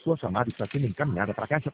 sua chamada está sendo encaminhada para a caixa